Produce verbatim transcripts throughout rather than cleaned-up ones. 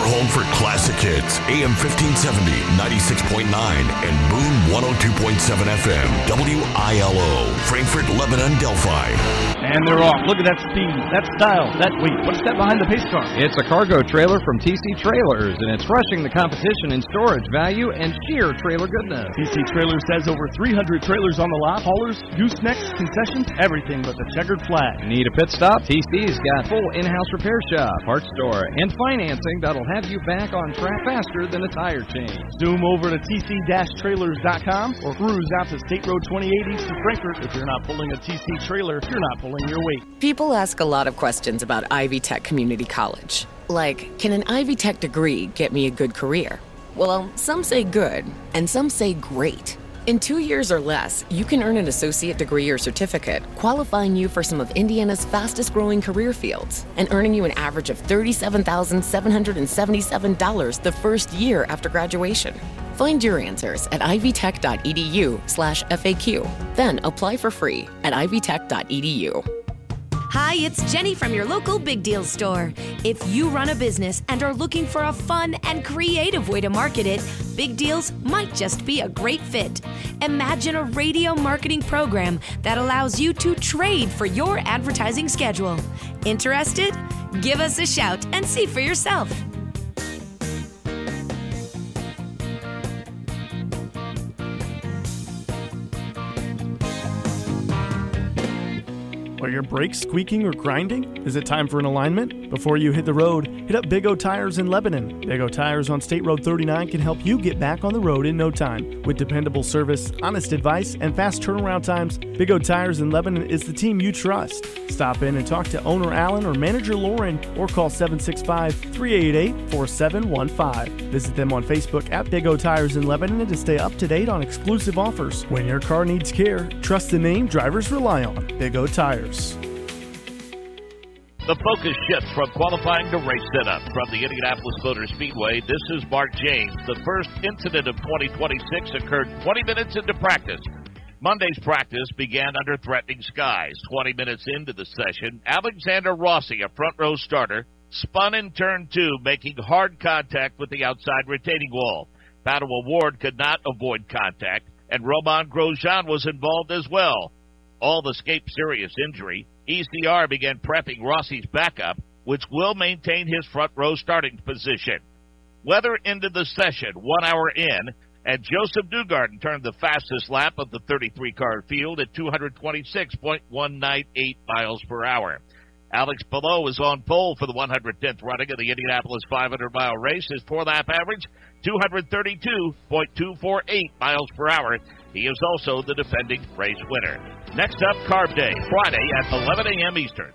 home for classic hits. A M fifteen seventy, ninety-six point nine, and Boone one oh two point seven F M. W I L O, Frankfort, Lebanon, Delphi. And they're off. Look at that speed, that style, that weight. What's that behind the pace car? It's a cargo trailer from T C Trailers, and it's rushing the competition in storage value and sheer trailer goodness. T C Trailers has over three hundred trailers on the lot. Haulers, goosenecks, concessions, everything but the checkered flag. Need a pit stop? T C's got full in-house repair shop, parts store, and financing that'll have you back on track faster than a tire change. Zoom over to T C trailers dot com or cruise out to State Road twenty-eight east of Frankfort. If you're not pulling a T C trailer, you're not pulling your weight. People ask a lot of questions about Ivy Tech Community College. Like, can an Ivy Tech degree get me a good career? Well, some say good, and some say great. In two years or less, you can earn an associate degree or certificate, qualifying you for some of Indiana's fastest-growing career fields, and earning you an average of thirty-seven thousand seven hundred seventy-seven dollars the first year after graduation. Find your answers at ivytech.edu slash FAQ. Then apply for free at ivytech dot e d u. Hi, it's Jenny from your local Big Deal store. If you run a business and are looking for a fun and creative way to market it, Big Deals might just be a great fit. Imagine a radio marketing program that allows you to trade for your advertising schedule. Interested? Give us a shout and see for yourself. Are your brakes squeaking or grinding? Is it time for an alignment? Before you hit the road, hit up Big O Tires in Lebanon. Big O Tires on State Road thirty-nine can help you get back on the road in no time. With dependable service, honest advice, and fast turnaround times, Big O Tires in Lebanon is the team you trust. Stop in and talk to owner Alan or manager Lauren or call seven six five, three eight eight, four seven one five. Visit them on Facebook at Big O Tires in Lebanon to stay up to date on exclusive offers. When your car needs care, trust the name drivers rely on. Big O Tires. The focus shifts from qualifying to race setup. From the Indianapolis Motor Speedway, this is Mark James. The first incident of twenty twenty-six occurred twenty minutes into practice. Monday's practice began under threatening skies. twenty minutes into the session, Alexander Rossi, a front row starter, spun in turn two, making hard contact with the outside retaining wall. Padua Ward could not avoid contact, and Roman Grosjean was involved as well. All escaped serious injury. E C R began prepping Rossi's backup, which will maintain his front row starting position. Weather into the session, one hour in, and Joseph Newgarden turned the fastest lap of the thirty-three car field at two hundred twenty-six point one nine eight miles per hour. Alex Palou is on pole for the one hundred tenth running of the Indianapolis five hundred mile race. His four-lap average, two hundred thirty-two point two four eight miles per hour. He is also the defending race winner. Next up, Carb Day, Friday at eleven a.m. Eastern.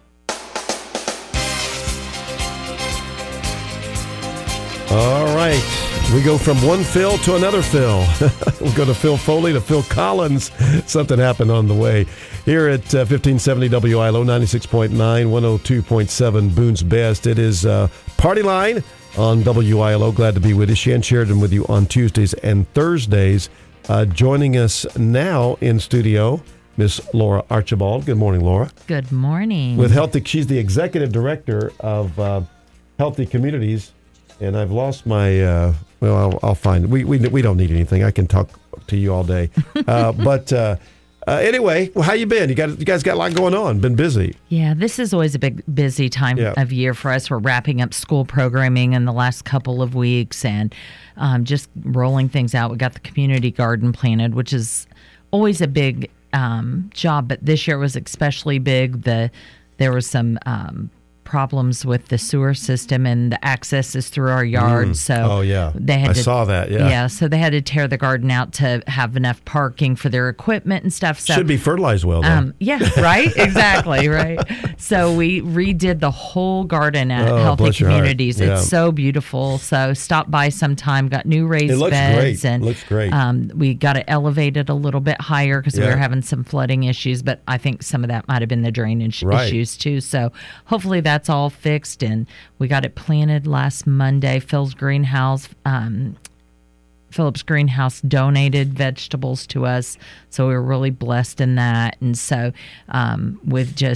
All right. We go from one Phil to another Phil. We'll go to Phil Foley to Phil Collins. Something happened on the way. Here at uh, fifteen seventy W I L O, ninety-six point nine, one oh two point seven, Boone's Best. It is uh, Party Line on W I L O. Glad to be with you. Shan Sheridan with you on Tuesdays and Thursdays. Uh, joining us now in studio, Miss Laura Archibald. Good morning, Laura. Good morning. With Healthy, she's the executive director of uh, Healthy Communities, and I've lost my. Uh, well, I'll, I'll find. We we we don't need anything. I can talk to you all day. Uh, but uh, uh, anyway, well, how you been? You got you guys got a lot going on. Been busy. Yeah, this is always a big busy time yeah. of year for us. We're wrapping up school programming in the last couple of weeks and um, just rolling things out. We got the community garden planted, which is always a big um, job, but this year was especially big. The there was some um, problems with the sewer system, and the access is through our yard. Mm. So oh yeah, they had I to, saw that. Yeah, yeah. So they had to tear the garden out to have enough parking for their equipment and stuff. So should be fertilized well. Though. Um, yeah, right. Exactly, right. So we redid the whole garden at oh, Healthy Communities. Yeah. It's so beautiful. So stop by sometime. Got new raised it looks beds, great. and it looks great. Um, we got it elevated a little bit higher because yeah. we were having some flooding issues. But I think some of that might have been the drainage right. issues too. So hopefully that's all fixed. And we got it planted last Monday. Phil's greenhouse, um, Phillips Greenhouse donated vegetables to us, so we were really blessed in that. And so, um, with just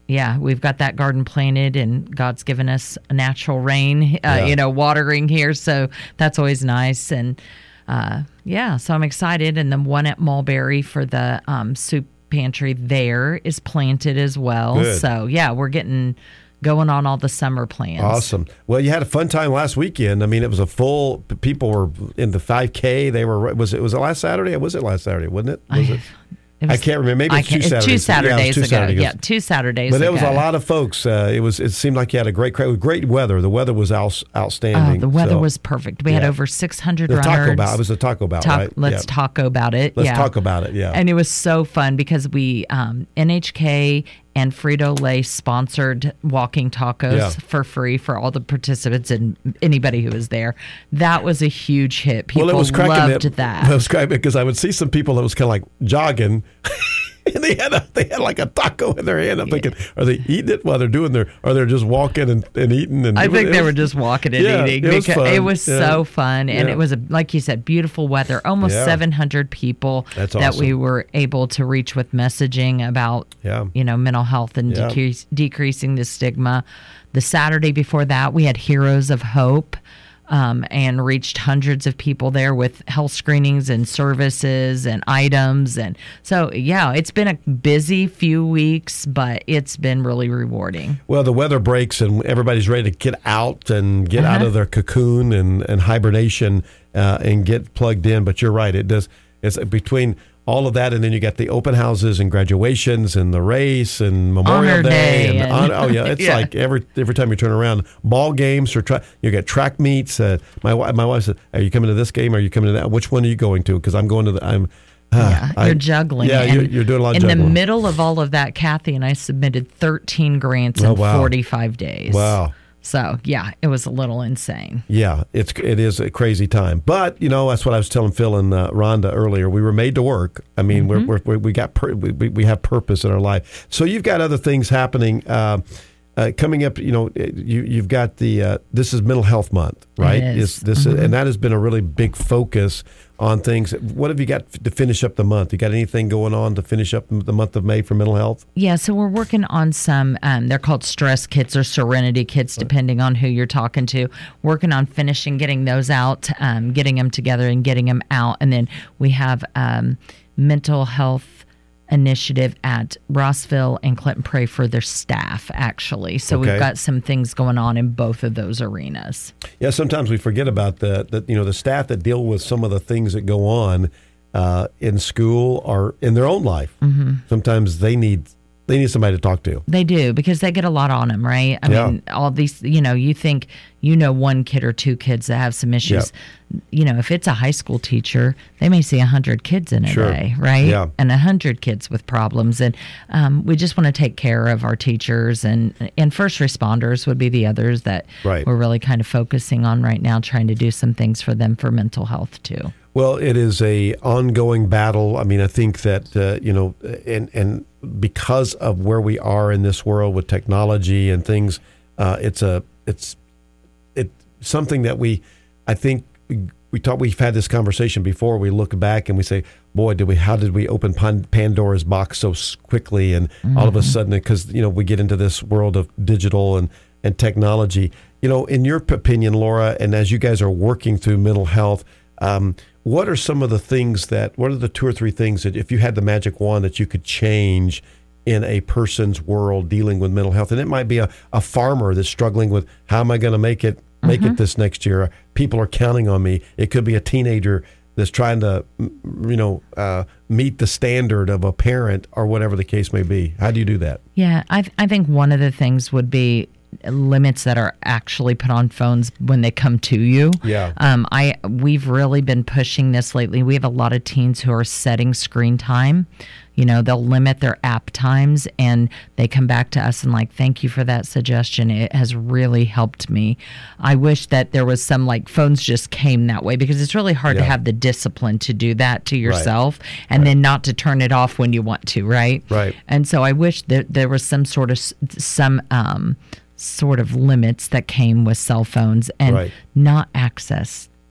yeah, we've got that garden planted, and God's given us a natural rain, uh, Yeah. you know, watering here. So that's always nice. And uh, yeah, so I'm excited. And the one at Mulberry for the um, soup pantry there is planted as well. Good. So yeah, we're getting going on all the summer plans. Awesome. Well, you had a fun time last weekend. I mean, it was a full. People were in the five K. They were. Was it was it last Saturday? Was it last Saturday? Wasn't it? Was I, it? it was, I can't remember. Maybe I it's two can't- Saturdays. Two Saturdays yeah, it was two ago. Saturdays. Yeah, two Saturdays But ago. there was a lot of folks. Uh, it was. It seemed like you had a great crowd. Great weather. The weather was out, outstanding. Oh, the weather So, was perfect. We had yeah. over six hundred the runners. Taco Bell. It was a Taco Bell, Talk- right? Let's Yeah. talk about it. Let's yeah. talk about it. Yeah. And it was so fun because we um, N H K and Frito-Lay sponsored walking tacos Yeah. for free for all the participants and anybody who was there. That was a huge hit. People well, it was cracking loved it, that. It was cracking because I would see some people that was kind of like jogging. And they had a, they had like a taco in their hand. I'm thinking, are they eating it while they're doing their, or they're just walking and, and eating? And I it was- think it they was- were just walking and yeah, eating. it was because fun. It was Yeah. so fun. And Yeah. it was, a, like you said, beautiful weather. Almost Yeah. seven hundred people That's that awesome. we were able to reach with messaging about, Yeah. you know, mental health and Yeah. decrease, decreasing the stigma. The Saturday before that, we had Heroes of Hope. Um, and reached hundreds of people there with health screenings and services and items. And so, yeah, it's been a busy few weeks, but it's been really rewarding. Well, the weather breaks and everybody's ready to get out and get out Uh-huh. of their cocoon and, and hibernation uh, and get plugged in. But you're right. It does. It's between all of that, and then you got the open houses and graduations and the race and Memorial Honor Day. Day and, and- honor, oh, yeah. It's Yeah. like every every time you turn around, ball games or tra- you got track meets. Uh, my, wi- my wife said, are you coming to this game? Are you coming to that? Which one are you going to? Because I'm going to the. I'm. Yeah, I- you're juggling. Yeah, And you're, you're doing a lot of in juggling. the middle of all of that, Kathy and I submitted thirteen grants Oh, in wow. forty-five days. Wow. So, yeah, it was a little insane. Yeah, it's it is a crazy time, but you know that's what I was telling Phil and uh, Rhonda earlier. We were made to work. I mean, Mm-hmm. we're, we're we got pur- we, we we have purpose in our life. So you've got other things happening uh, uh, coming up. You know, you you've got the uh, this is Mental Health Month, right? It is. this Mhm. and that has been a really big focus on things. What have you got to finish up the month? You got anything going on to finish up the month of May for mental health? Yeah, so we're working on some, um, they're called stress kits or serenity kits, depending on who you're talking to. Working on finishing getting those out, um, getting them together and getting them out. And then we have um, mental health initiative at Rossville and Clinton Prairie for their staff, actually. So Okay. we've got some things going on in both of those arenas. Yeah, sometimes we forget about the, the you know the staff that deal with some of the things that go on uh, in school or in their own life. Mm-hmm. Sometimes they need they need somebody to talk to. They do, because they get a lot on them, right? I Yeah. mean, all these, you know, you think you know one kid or two kids that have some issues. You know, if it's a high school teacher, they may see one hundred kids in a Sure. day, right? Yeah. And one hundred kids with problems. And um, we just want to take care of our teachers, and, and first responders would be the others that Right. we're really kind of focusing on right now, trying to do some things for them for mental health, too. Well, it is a ongoing battle. I mean, I think that uh, you know, and and because of where we are in this world with technology and things, uh, it's a it's it something that we, I think we, we talk. We've had this conversation before. We look back and we say, "Boy, did we? How did we open Pan- Pandora's box so s- quickly?" And all of a sudden, because you know, we get into this world of digital and and technology. You know, in your opinion, Laura, and as you guys are working through mental health. Um, what are some of the things that, what are the two or three things that if you had the magic wand that you could change in a person's world dealing with mental health? And it might be a, a farmer that's struggling with, how am I going to make it, make Mm-hmm. it this next year? People are counting on me. It could be a teenager that's trying to, mm, you know, uh, meet the standard of a parent or whatever the case may be. How do you do that? Yeah, I, th- I think one of the things would be limits that are actually put on phones when they come to you. Yeah. Um, I we've really been pushing this lately. We have a lot of teens who are setting screen time. You know, they'll limit their app times, and they come back to us and like, thank you for that suggestion. It has really helped me. I wish that there was some like phones just came that way, because it's really hard Yeah. to have the discipline to do that to yourself and then not to turn it off when you want to, right? Right. And so I wish that there was some sort of some um, sort of limits that came with cell phones and Right. not access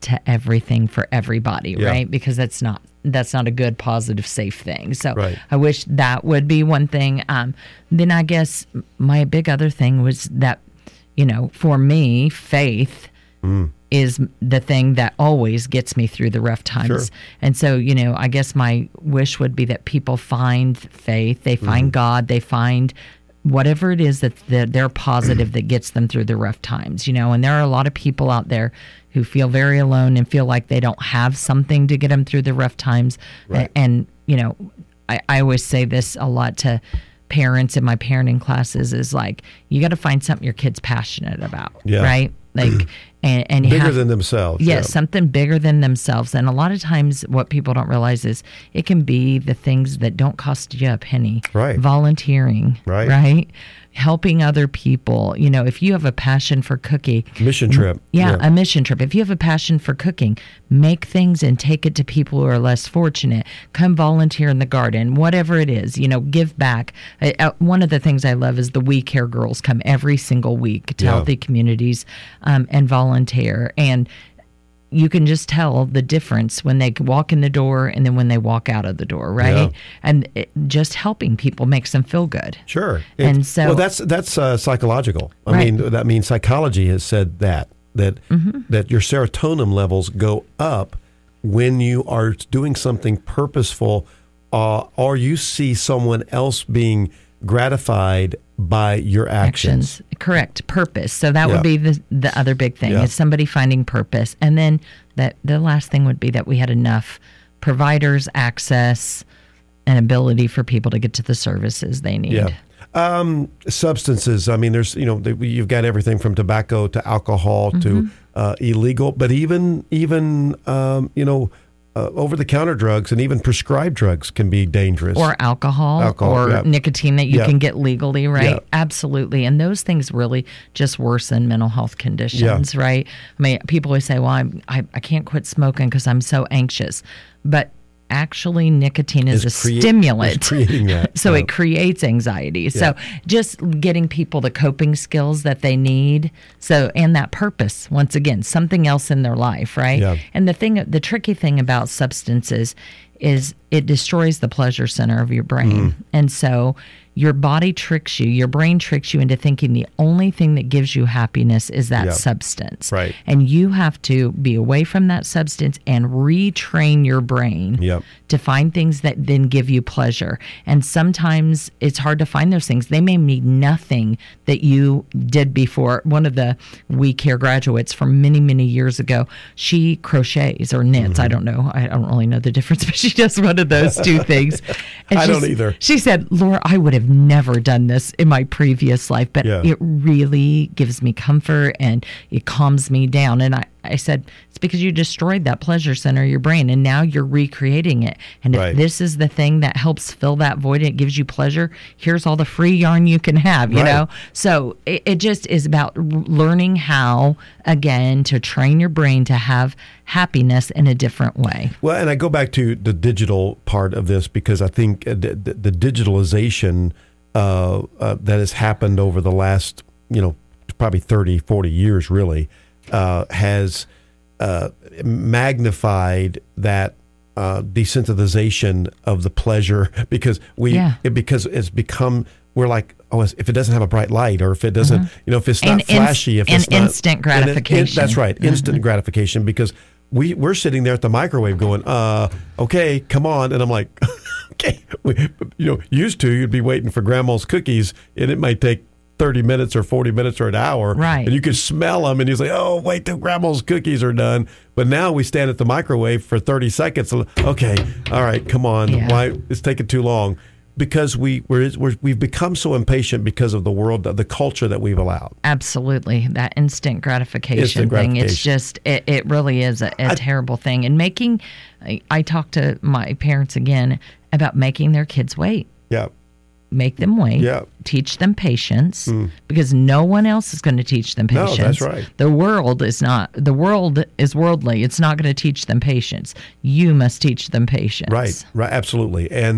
to everything for everybody, Yeah. right? Because that's not that's not a good, positive, safe thing. So Right. I wish that would be one thing. Um, then I guess my big other thing was that, you know, for me, faith Mm. is the thing that always gets me through the rough times. Sure. And so, you know, I guess my wish would be that people find faith, they find Mm. God, they find whatever it is that they're, they're positive that gets them through the rough times, you know. And there are a lot of people out there who feel very alone and feel like they don't have something to get them through the rough times. Right. And, you know, I, I always say this a lot to parents in my parenting classes is like, you got to find something your kid's passionate about, Yeah. right? Like, and, and you Bigger have, than themselves. Yes, yeah. something bigger than themselves. And a lot of times what people don't realize is it can be the things that don't cost you a penny. Right. Volunteering. Right. Right. Helping other people. You know, if you have a passion for cooking. Mission trip. Yeah, a mission trip. If you have a passion for cooking, make things and take it to people who are less fortunate. Come volunteer in the garden, whatever it is, you know, give back. Uh, uh, one of the things I love is the We Care Girls come every single week to Yeah. healthy communities um, and volunteer. And you can just tell the difference when they walk in the door and then when they walk out of the door, right? Yeah. And it, just helping people makes them feel good. Sure. And It- so- well, that's that's uh, psychological. I Right. mean, that means psychology has said that that Mm-hmm. that your serotonin levels go up when you are doing something purposeful, uh, or you see someone else being gratified by your actions. actions. Correct. Purpose. So that Yeah. would be the the other big thing Yeah. is somebody finding purpose. And then that the last thing would be that we had enough providers, access, and ability for people to get to the services they need. Yeah. Um, substances. I mean, there's, you know, they, you've got everything from tobacco to alcohol to Mm-hmm. uh, illegal, but even, even, um, you know, uh, over-the-counter drugs and even prescribed drugs can be dangerous. Or alcohol, Alcohol, or yeah. nicotine that you Yeah. can get legally, right? Yeah. Absolutely. And those things really just worsen mental health conditions, right? I mean, people always say, well, I'm, I, I can't quit smoking because I'm so anxious. But actually, nicotine is Is a crea- stimulant. is creating that. so Uh, it creates anxiety. So just getting people the coping skills that they need. So, and that purpose, once again, something else in their life, right? Yeah. And the thing, the tricky thing about substances is it destroys the pleasure center of your brain. Mm. And so your body tricks you, your brain tricks you into thinking the only thing that gives you happiness is that Yeah. substance. Right. And you have to be away from that substance and retrain your brain Yep. to find things that then give you pleasure. And sometimes it's hard to find those things. They may mean nothing that you did before. One of the We Care graduates from many, many years ago, she crochets or knits. Mm-hmm. I don't know. I don't really know the difference, but she does one of those two things. And I don't she's- either. She said, Laura, I would have never done this in my previous life, but Yeah. it really gives me comfort and it calms me down. And I, I said, it's because you destroyed that pleasure center of your brain and now you're recreating it. And if Right. this is the thing that helps fill that void and it gives you pleasure, here's all the free yarn you can have, you Right. know? So it, it just is about r- learning how, again, to train your brain to have happiness in a different way. Well, and I go back to the digital part of this because I think uh, the, the, the digitalization uh, uh, that has happened over the last, you know, probably thirty, forty years really, uh, has uh, magnified that uh, desensitization of the pleasure because we, Yeah. it, because it's become, we're like, oh, if it doesn't have a bright light or if it doesn't, you know, if it's not And ins- flashy, if and it's not instant and it- it- gratification. that's right, instant gratification because we we're sitting there at the microwave going, uh, okay, come on, and I'm like, okay, we, you know, used to you'd be waiting for grandma's cookies and it might take thirty minutes or forty minutes or an hour, Right. and you could smell them and you say, oh, wait till grandma's cookies are done. But now we stand at the microwave for thirty seconds. Okay, all right, come on, Yeah. why it's taking too long? Because we we're, we're we've become so impatient because of the world, the culture that we've allowed. Absolutely. That instant gratification Instant thing. It's gratification. just, it, it really is a, a terrible thing. And making, I, I talk to my parents again about making their kids wait. Yeah, Make them wait. Yeah. Teach them patience because no one else is going to teach them No, patience. that's right. The world is not, the world is worldly. It's not going to teach them patience. You must teach them patience. right, right, absolutely. And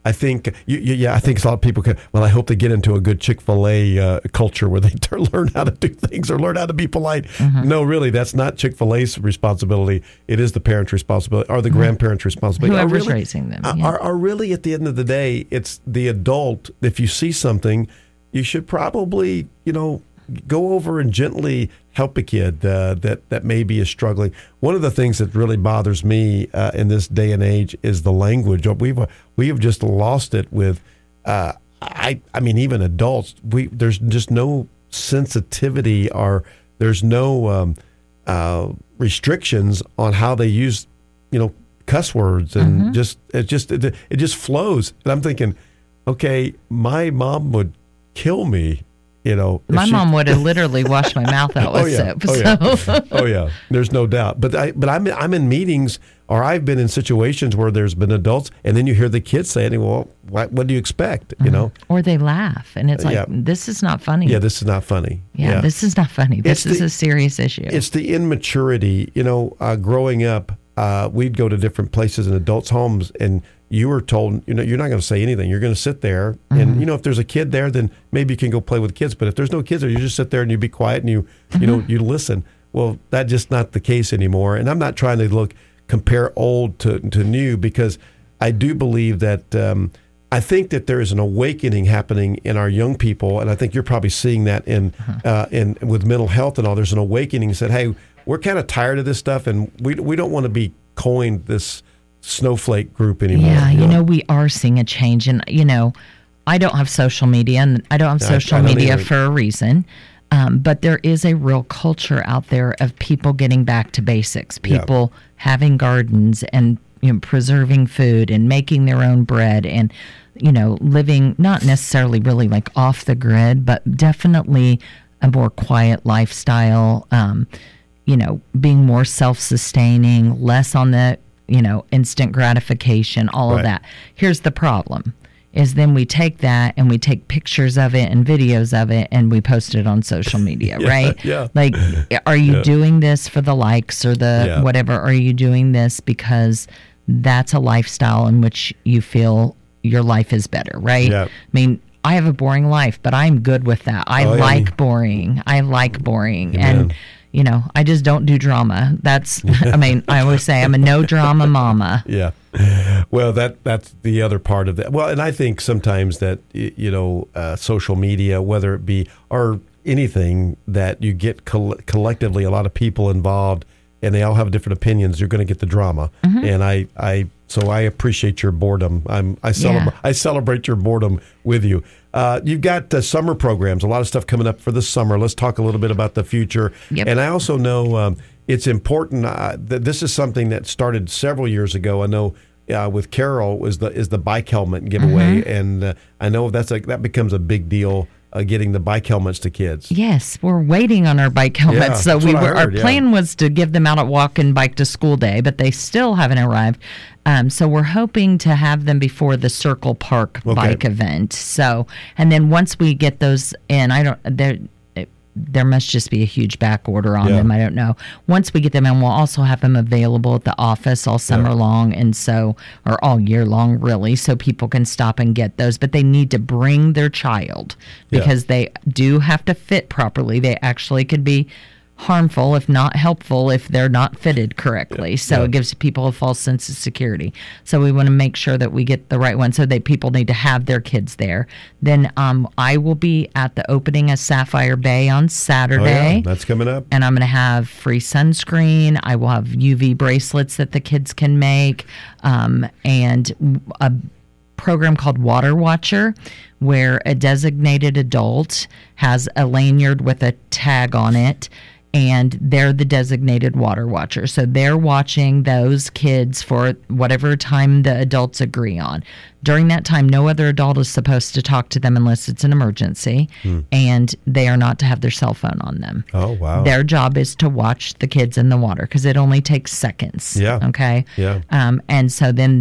I think, you, you, yeah, I think a lot of people can, well, I hope they get into a good Chick-fil-A uh, culture where they learn how to do things or learn how to be polite. Mm-hmm. No, really, that's not Chick-fil-A's responsibility. It is the parent's responsibility or the mm-hmm. grandparent's responsibility. Whoever's really, raising them. Yeah. Are, are really, at the end of the day, it's the adult. If you see something, you should probably, you know, go over and gently help a kid uh, that, that maybe is struggling. One of the things that really bothers me uh, in this day and age is the language. We've we have just lost it with, uh, I I mean, even adults. We there's just no sensitivity or there's no um, uh, restrictions on how they use, you know, cuss words and mm-hmm. just it just it, it just flows. And I'm thinking, okay, my mom would kill me. You know, my she, mom would have literally washed my mouth out with oh, yeah. soap. Oh, so. yeah. oh yeah, there's no doubt. But I, but I'm I'm in meetings, or I've been in situations where there's been adults, and then you hear the kids saying, "Well, what, what do you expect?" You know, or they laugh, and it's like, yeah. "This is not funny." Yeah, this is not funny. Yeah, yeah. this is not funny. This it's is the, a serious issue. It's the immaturity. You know, uh, growing up, uh, we'd go to different places in adults' homes, and you were told, you know, you're not going to say anything. You're going to sit there, mm-hmm. and you know, if there's a kid there, then maybe you can go play with kids. But if there's no kids there, you just sit there and you be quiet and you, mm-hmm. you know, you listen. Well, that's just not the case anymore. And I'm not trying to look compare old to to new, because I do believe that um, I think that there is an awakening happening in our young people, and I think you're probably seeing that in mm-hmm. uh, in with mental health and all. There's an awakening. Said, hey, we're kind of tired of this stuff, and we we don't want to be coined this snowflake group anymore. Yeah, you know? know, we are seeing a change. And, you know, I don't have social media, and I don't have social I, I don't media either. for a reason. Um, but there is a real culture out there of people getting back to basics, people yeah. having gardens and, you know, preserving food and making their own bread and, you know, living not necessarily really like off the grid, but definitely a more quiet lifestyle, um, you know, being more self-sustaining, less on the you know, instant gratification, all right. of that. Here's the problem, is then we take that and we take pictures of it and videos of it and we post it on social media, yeah, right? Yeah. Like, are you yeah. doing this for the likes or the yeah. whatever? Are you doing this because that's a lifestyle in which you feel your life is better, right? Yeah. I mean, I have a boring life, but I'm good with that. I oh, like yeah. boring. I like boring. Amen. And you know, I just don't do drama. That's, I mean, I always say I'm a no drama mama. Yeah. Well, that that's the other part of that. Well, and I think sometimes that, you know, uh, social media, whether it be or anything that you get coll- collectively, a lot of people involved and they all have different opinions, you're going to get the drama. Mm-hmm. And I, I, so I appreciate your boredom. I'm, I celebrate, yeah. I celebrate your boredom with you. Uh, you've got uh, summer programs, a lot of stuff coming up for the summer. Let's talk a little bit about the future. Yep. And I also know um, it's important uh, that this is something that started several years ago. I know uh, with Carol was the is the bike helmet giveaway, mm-hmm. and uh, I know that's a, that becomes a big deal. Uh, getting the bike helmets to kids. Yes, we're waiting on our bike helmets. Yeah, so we were. heard, Our yeah. plan was to give them out at Walk and Bike to School Day, but they still haven't arrived. Um, so we're hoping to have them before the Circle Park okay. bike event. So, and then once we get those in, I don't. There, there must just be a huge back order on yeah. them. I don't know. Once we get them in, we'll also have them available at the office all summer yeah. long, and so or all year long, really, so people can stop and get those. But they need to bring their child because yeah. they do have to fit properly. They actually could be harmful, if not helpful, if they're not fitted correctly. So yeah. it gives people a false sense of security. So we want to make sure that we get the right one. So that people need to have their kids there. Then um, I will be at the opening of Sapphire Bay on Saturday. Oh, yeah. That's coming up. And I'm going to have free sunscreen. I will have U V bracelets that the kids can make, um, and a program called Water Watcher, where a designated adult has a lanyard with a tag on it, and they're the designated water watcher. So they're watching those kids for whatever time the adults agree on. During that time, no other adult is supposed to talk to them unless it's an emergency, hmm. and they are not to have their cell phone on them. Oh, wow. Their job is to watch the kids in the water because it only takes seconds. Yeah. Okay? Yeah. Um, and so then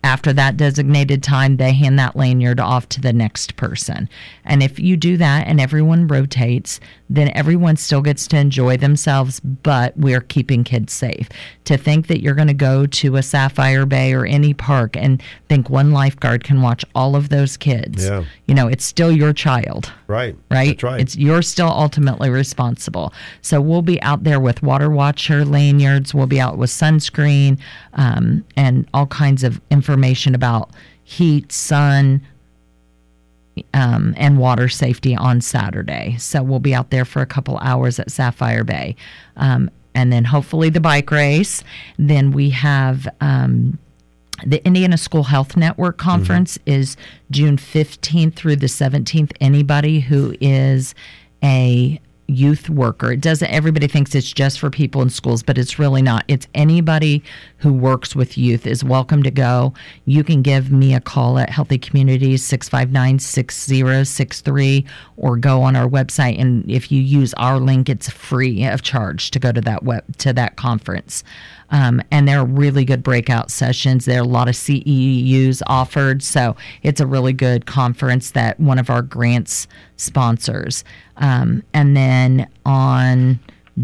after that designated time, they hand that lanyard off to the next person. And if you do that and everyone rotates, then everyone still gets to enjoy themselves, but we're keeping kids safe. To think that you're going to go to a Sapphire Bay or any park and think one lifeguard can watch all of those kids, yeah. you know, it's still your child. Right. Right? That's right. It's you're still ultimately responsible. So we'll be out there with Water Watcher lanyards. We'll be out with sunscreen um, and all kinds of information about heat, sun, um, and water safety on Saturday. So we'll be out there for a couple hours at Sapphire Bay. Um, and then hopefully the bike race. Then we have... Um, The Indiana School Health Network Conference mm-hmm. is June fifteenth through the seventeenth. Anybody who is a youth worker, it doesn't, everybody thinks it's just for people in schools, but it's really not. It's anybody who works with youth is welcome to go. You can give me a call at Healthy Communities, six five nine, six zero six three, or go on our website. And if you use our link, it's free of charge to go to that web, to that conference. Um, and there are really good breakout sessions. There are a lot of C E Us offered. So it's a really good conference that one of our grants sponsors. Um, and then on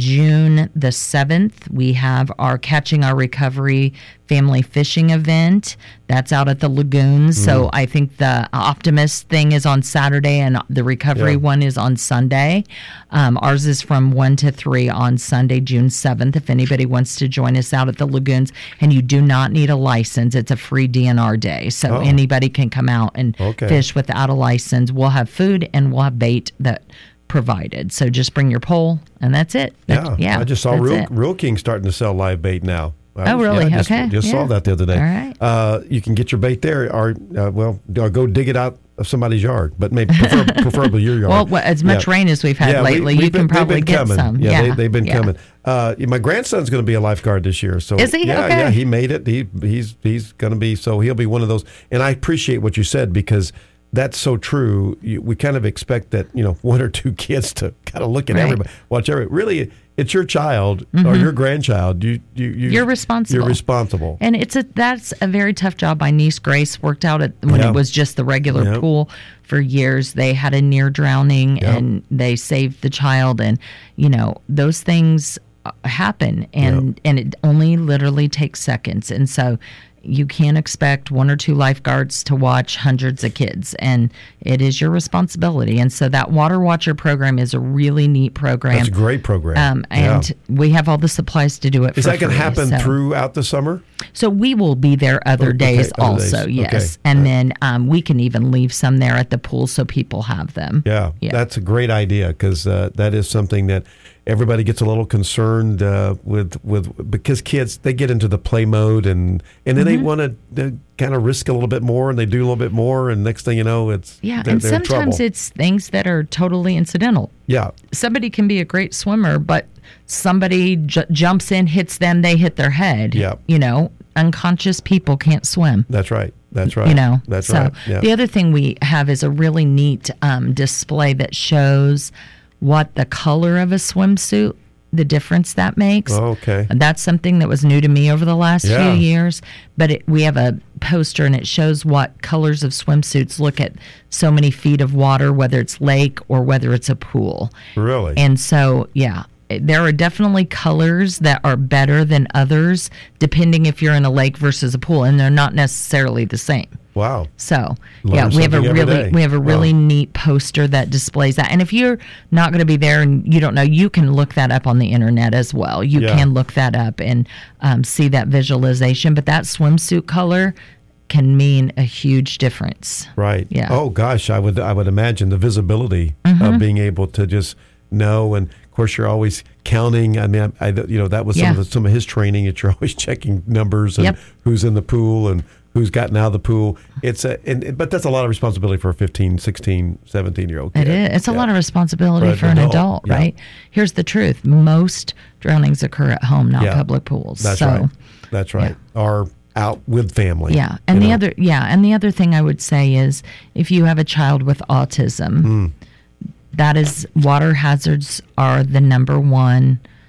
June the seventh, we have our Catching Our Recovery family fishing event. That's out at the lagoons. Mm. So I think the Optimist thing is on Saturday and the recovery yeah. one is on Sunday. Um, ours is from one to three on Sunday, June seventh. If anybody wants to join us out at the lagoons, and you do not need a license, it's a free D N R day. So oh. anybody can come out and okay. fish without a license. We'll have food and we'll have bait that provided. So just bring your pole and that's it. Yeah. That, yeah I just saw Real, Real King starting to sell live bait now. I oh, was, really? Yeah, just, okay. Just yeah. saw that the other day. All right. Uh, you can get your bait there, or uh, well, or go dig it out of somebody's yard, but maybe prefer, preferably your yard. Well, as much yeah. rain as we've had yeah, lately, we, you been, can probably get coming. some. Yeah, yeah. They, they've been yeah. coming. Uh, my grandson's going to be a lifeguard this year. So is he? Yeah, okay. yeah, he made it. He he's he's going to be. So he'll be one of those. And I appreciate what you said, because that's so true. You, we kind of expect that, you know, one or two kids to kind of look at right. everybody, watch everybody. Really, it's your child mm-hmm. or your grandchild. You, you, you, you're responsible. You're responsible. And it's a that's a very tough job. My niece Grace worked out at when yeah. it was just the regular yeah. pool for years. They had a near drowning yeah. and they saved the child. And, you know, those things happen. And, yeah. and it only literally takes seconds. And so you can't expect one or two lifeguards to watch hundreds of kids, and it is your responsibility. And so that Water Watcher program is a really neat program. That's a great program. Um, and yeah. we have all the supplies to do it. Is for that going to happen so. throughout the summer? So we will be there other okay, days other also, days. yes. Okay. And right. then um, we can even leave some there at the pool so people have them. Yeah, yeah. That's a great idea, because uh, that is something that everybody gets a little concerned uh, with, with because kids, they get into the play mode, and, and then mm-hmm. they want to kind of risk a little bit more, and they do a little bit more, and next thing you know, it's yeah. they're, and they're sometimes it's things that are totally incidental. Yeah, somebody can be a great swimmer, but somebody j- jumps in, hits them, they hit their head. Yeah, you know, unconscious people can't swim. That's right. That's right. You know, that's so right. Yeah. The other thing we have is a really neat um, display that shows what the color of a swimsuit, the difference that makes. Oh, okay. And that's something that was new to me over the last yeah. few years. But it, we have a poster, and it shows what colors of swimsuits look at so many feet of water, whether it's lake or whether it's a pool. Really? And so, yeah. There are definitely colors that are better than others, depending if you're in a lake versus a pool, and they're not necessarily the same. Wow. So, Learn yeah, we have a really day. we have a really wow. neat poster that displays that. And if you're not going to be there and you don't know, you can look that up on the internet as well. You yeah. can look that up and um, see that visualization. But that swimsuit color can mean a huge difference. Right. Yeah. Oh gosh, I would I would imagine the visibility mm-hmm. of being able to just know, and of course you're always counting. I mean, I, I you know that was some yeah. of the, some of his training. That you're always checking numbers and yep. who's in the pool and who's gotten out of the pool. It's a, and, but that's a lot of responsibility for a fifteen, sixteen, seventeen year old kid. It is. It's yeah. a lot of responsibility for, for an an adult, adult, yeah. right? Here's the truth. Most drownings occur at home, not yeah. public pools. That's so, right. That's right. Yeah. Or out with family. Yeah. And the know? other yeah, and the other thing I would say is if you have a child with autism, mm. that is water hazards are the number one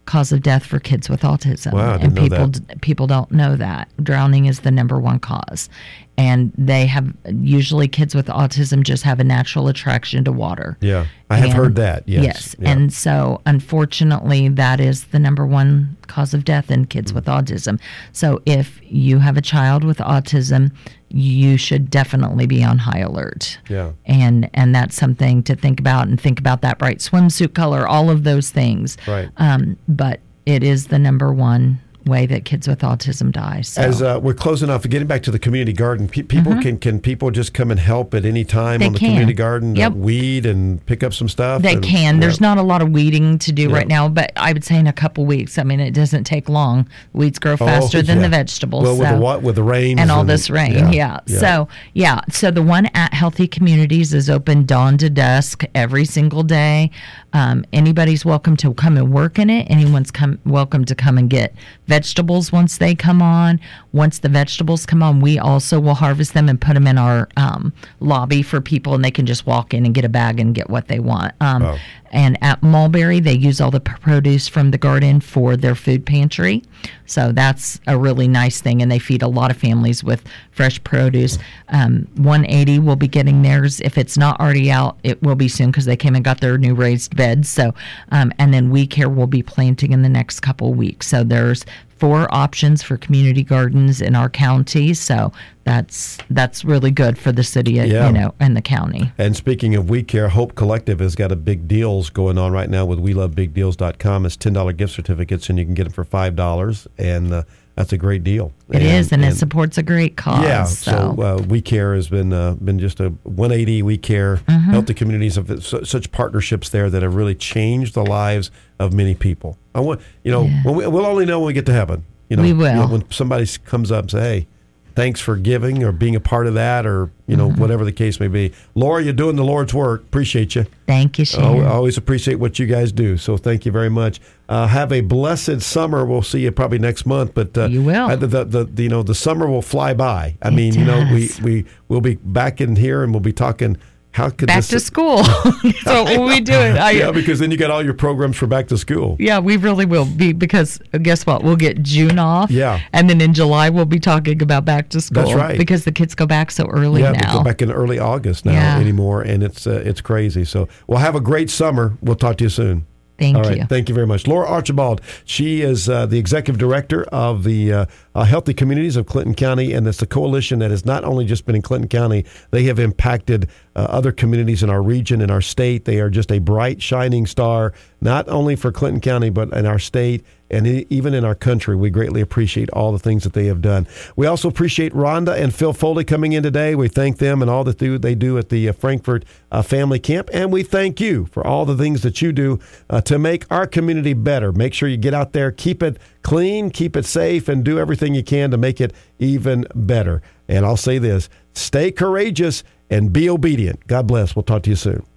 cause of death for kids with autism. Wow, I didn't and know people that. people don't know that. Drowning is the number one cause. And they have, usually kids with autism just have a natural attraction to water. Yeah, I have And- heard that, yes. Yes, Yeah. and so unfortunately, that is the number one cause of death in kids with autism. So if you have a child with autism, you should definitely be on high alert. Yeah. And and that's something to think about, and think about that bright swimsuit color, all of those things. Right. Um, but it is the number one way that kids with autism die. So. As uh, we're closing off, getting back to the community garden, pe- people Mhm. can can people just come and help at any time They on the can. community garden, Yep. uh, weed and pick up some stuff? They and- can. There's yeah. not a lot of weeding to do Yeah. right now, but I would say in a couple weeks. I mean, it doesn't take long. Weeds grow Oh, faster than yeah. the vegetables. Well, with so. the what, with the rain and all this rain, yeah. So, yeah. So the one at Healthy Communities is open dawn to dusk every single day. Um, anybody's welcome to come and work in it. Anyone's come welcome to come and get vegetables once they come on. Once the vegetables come on, we also will harvest them and put them in our um, lobby for people, and they can just walk in and get a bag and get what they want. Um, Oh. And at Mulberry, they use all the p- produce from the garden for their food pantry. So that's a really nice thing, and they feed a lot of families with fresh produce. Um, one eighty will be getting theirs. If it's not already out, it will be soon because they came and got their new raised beds. So, um, and then We Care will be planting in the next couple weeks. So there's four options for community gardens in our county. So that's that's really good for the city, Yeah. you know, and the county. And speaking of We Care, Hope Collective has got a big deals going on right now with we love big deals dot com. It's ten dollars gift certificates, and you can get them for five dollars, and uh, that's a great deal. It is, and, it supports a great cause. Yeah, so, so uh, We Care has been uh, been just a one eighty. We Care, Mm-hmm. Healthy Communities, of su- such partnerships there that have really changed the lives of many people. I want you know Yeah. when we, we'll only know when we get to heaven. You know, We will. you know, when somebody s- comes up and say, "Hey, thanks for giving or being a part of that," or you know Mm-hmm. whatever the case may be. Laura, you're doing the Lord's work. Appreciate you. thank you, I Sharon. always appreciate what you guys do. So thank you very much. Uh, have a blessed summer. We'll see you probably next month. But uh, You will. uh, The, the, the, the, you know, the summer will fly by. I It mean, you know, we, does. we, we'll be back in here and we'll be talking. How could Back this, to school. So what we do it. I, yeah, because then you got all your programs for back to school. Yeah, we really will be, because uh, guess what? We'll get June off. Yeah. And then in July, we'll be talking about back to school. That's right. Because the kids go back so early Yeah, they now. come back in early August now Yeah. anymore, and it's uh, it's crazy. So we'll have a great summer. We'll talk to you soon. Thank All right. you. Thank you very much. Laura Archibald, she is uh, the executive director of the uh, uh, Healthy Communities of Clinton County, and it's a coalition that has not only just been in Clinton County, they have impacted uh, other communities in our region, in our state. They are just a bright, shining star, not only for Clinton County, but in our state and e- even in our country. We greatly appreciate all the things that they have done. We also appreciate Rhonda and Phil Foley coming in today. We thank them and all that do, they do at the uh, Frankfort uh, Family Camp, and we thank you for all the things that you do uh, to make our community better. Make sure you get out there, keep it clean, keep it safe, and do everything you can to make it even better. And I'll say this, stay courageous and be obedient. God bless. We'll talk to you soon.